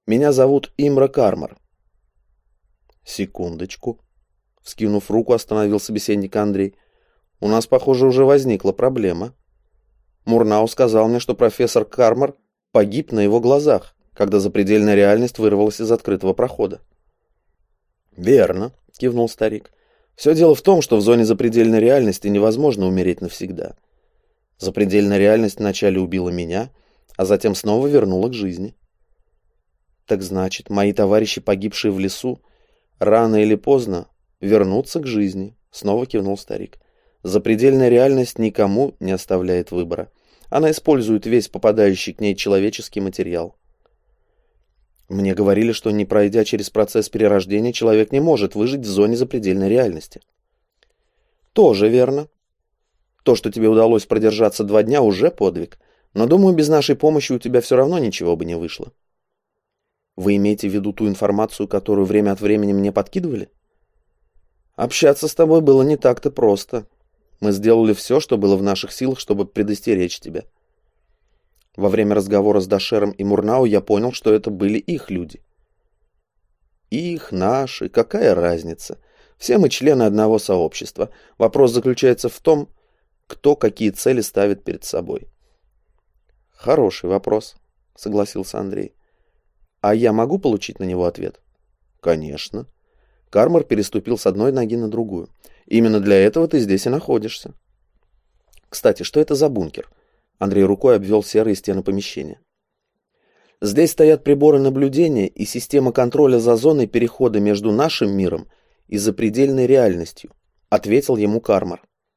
Меня зовут Имра Кармар». «Секундочку», — вскинув руку, остановил собеседника Андрей. «У нас, похоже, уже возникла проблема. Мурнау сказал мне, что профессор Кармар погиб на его глазах, когда запредельная реальность вырвалась из открытого прохода». «Верно», — кивнул старик. «Все дело в том, что в зоне запредельной реальности невозможно умереть навсегда. Запредельная реальность вначале убила меня, а затем снова вернула к жизни». «Так значит, мои товарищи, погибшие в лесу, рано или поздно вернутся к жизни», — снова кивнул старик. «Запредельная реальность никому не оставляет выбора. Она использует весь попадающий к ней человеческий материал». «Мне говорили, что, не пройдя через процесс перерождения, человек не может выжить в зоне запредельной реальности». «Тоже верно. То, что тебе удалось продержаться 2 дня, уже подвиг. Но, думаю, без нашей помощи у тебя все равно ничего бы не вышло». «Вы имеете в виду ту информацию, которую время от времени мне подкидывали?» «Общаться с тобой было не так-то просто. Мы сделали все, что было в наших силах, чтобы предостеречь тебя. Во время разговора с Дашером и Мурнау я понял, что это были их люди». «Их, наши, какая разница? Все мы члены одного сообщества. Вопрос заключается в том, кто какие цели ставит перед собой». «Хороший вопрос», — согласился Андрей. «А я могу получить на него ответ?» «Конечно». Кармар переступил с одной ноги на другую. «Именно для этого ты здесь и находишься». «Кстати, что это за бункер?» Андрей рукой обвел серые стены помещения. «Здесь стоят приборы наблюдения и система контроля за зоной перехода между нашим миром и запредельной реальностью», — ответил ему Кармар.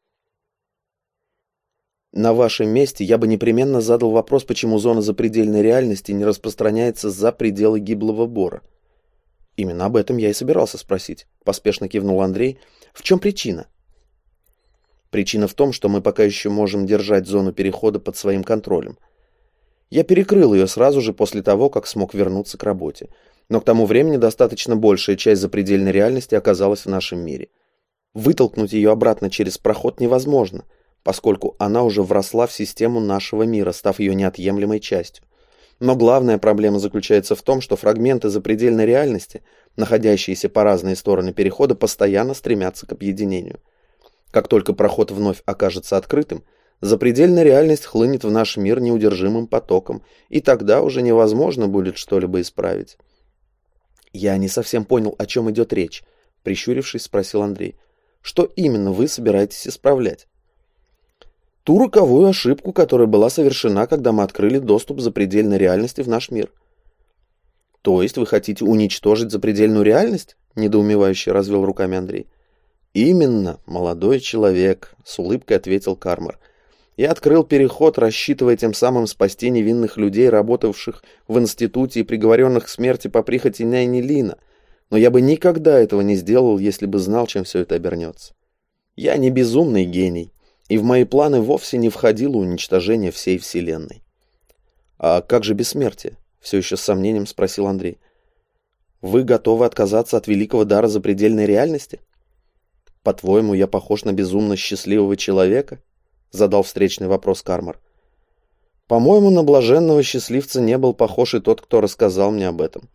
«На вашем месте я бы непременно задал вопрос, почему зона запредельной реальности не распространяется за пределы гиблого бора». «Именно об этом я и собирался спросить», — поспешно кивнул Андрей. «В чем причина?» «Причина в том, что мы пока еще можем держать зону перехода под своим контролем. Я перекрыл ее сразу же после того, как смог вернуться к работе. Но к тому времени достаточно большая часть запредельной реальности оказалась в нашем мире. Вытолкнуть ее обратно через проход невозможно, поскольку она уже вросла в систему нашего мира, став ее неотъемлемой частью. Но главная проблема заключается в том, что фрагменты запредельной реальности, находящиеся по разные стороны перехода, постоянно стремятся к объединению. Как только проход вновь окажется открытым, запредельная реальность хлынет в наш мир неудержимым потоком, и тогда уже невозможно будет что-либо исправить». «Я не совсем понял, о чем идет речь», — прищурившись, спросил Андрей. «Что именно вы собираетесь исправлять?» «Ту роковую ошибку, которая была совершена, когда мы открыли доступ запредельной реальности в наш мир». «То есть вы хотите уничтожить запредельную реальность?» — недоумевающе развел руками Андрей. «Именно, молодой человек», — с улыбкой ответил Кармар. «Я открыл переход, рассчитывая тем самым спасти невинных людей, работавших в институте и приговоренных к смерти по прихоти няни Лина. Но я бы никогда этого не сделал, если бы знал, чем все это обернется. Я не безумный гений, и в мои планы вовсе не входило уничтожение всей Вселенной». «А как же бессмертие?» — все еще с сомнением спросил Андрей. «Вы готовы отказаться от великого дара запредельной реальности?» «По-твоему, я похож на безумно счастливого человека?» — задал встречный вопрос Кармар. «По-моему, на блаженного счастливца не был похож и тот, кто рассказал мне об этом.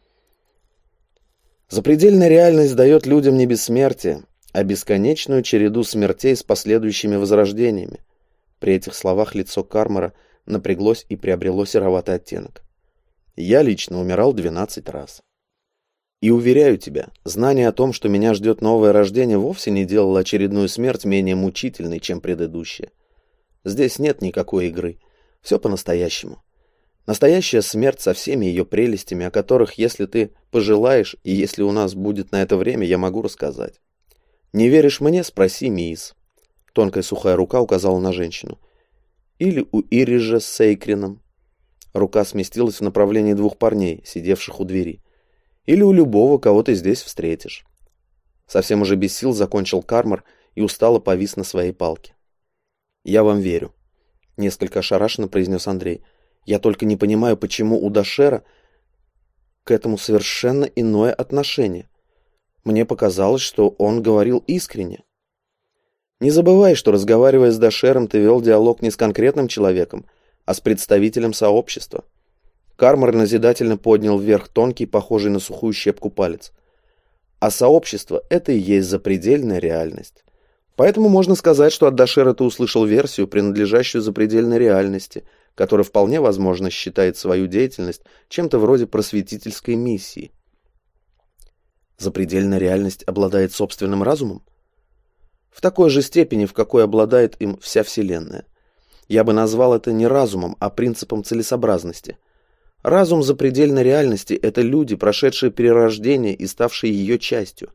Запредельная реальность дает людям не бессмертие, а бесконечную череду смертей с последующими возрождениями». При этих словах лицо Кармара напряглось и приобрело сероватый оттенок. «Я лично умирал 12 раз. И уверяю тебя, знание о том, что меня ждет новое рождение, вовсе не делало очередную смерть менее мучительной, чем предыдущая. Здесь нет никакой игры. Все по-настоящему. Настоящая смерть со всеми ее прелестями, о которых, если ты пожелаешь, и если у нас будет на это время, я могу рассказать. Не веришь мне? Спроси Миис». Тонкая сухая рука указала на женщину. «Или у Ирижа с Сейкрином». Рука сместилась в направлении 2 парней, сидевших у двери. «Или у любого, кого ты здесь встретишь». Совсем уже без сил закончил Кармар и устало повис на своей палке. «Я вам верю», — несколько ошарашенно произнес Андрей. «Я только не понимаю, почему у Дашера к этому совершенно иное отношение. Мне показалось, что он говорил искренне». «Не забывай, что, разговаривая с Дашером, ты вел диалог не с конкретным человеком, а с представителем сообщества». Кармар назидательно поднял вверх тонкий, похожий на сухую щепку палец. А сообщество — это и есть запредельная реальность. Поэтому можно сказать, что от Дашера ты услышал версию, принадлежащую запредельной реальности, которая вполне возможно считает свою деятельность чем-то вроде просветительской миссии. Запредельная реальность обладает собственным разумом? В такой же степени, в какой обладает им вся Вселенная. Я бы назвал это не разумом, а принципом целесообразности. Разум запредельной реальности — это люди, прошедшие перерождение и ставшие ее частью.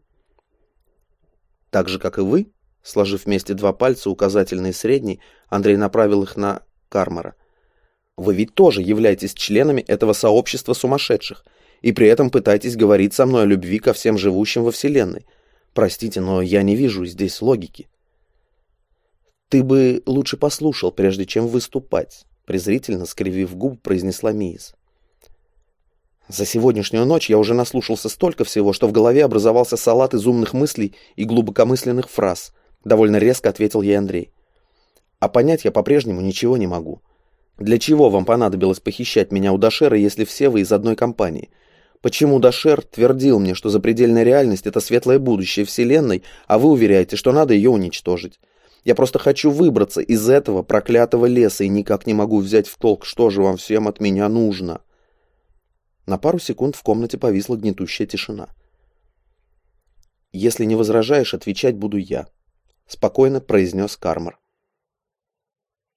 Так же, как и вы, сложив вместе два пальца, указательный и средний, Андрей направил их на Кармара. Вы ведь тоже являетесь членами этого сообщества сумасшедших, и при этом пытаетесь говорить со мной о любви ко всем живущим во Вселенной. Простите, но я не вижу здесь логики. Ты бы лучше послушал, прежде чем выступать, презрительно скривив губы, произнесла Миис. За сегодняшнюю ночь я уже наслушался столько всего, что в голове образовался салат из умных мыслей и глубокомысленных фраз, довольно резко ответил ей Андрей. А понять я по-прежнему ничего не могу. Для чего вам понадобилось похищать меня у Дашера, если все вы из одной компании? Почему Дашер твердил мне, что запредельная реальность — это светлое будущее Вселенной, а вы уверяете, что надо ее уничтожить? Я просто хочу выбраться из этого проклятого леса и никак не могу взять в толк, что же вам всем от меня нужно. На пару секунд в комнате повисла гнетущая тишина. «Если не возражаешь, отвечать буду я», — спокойно произнес Кармар.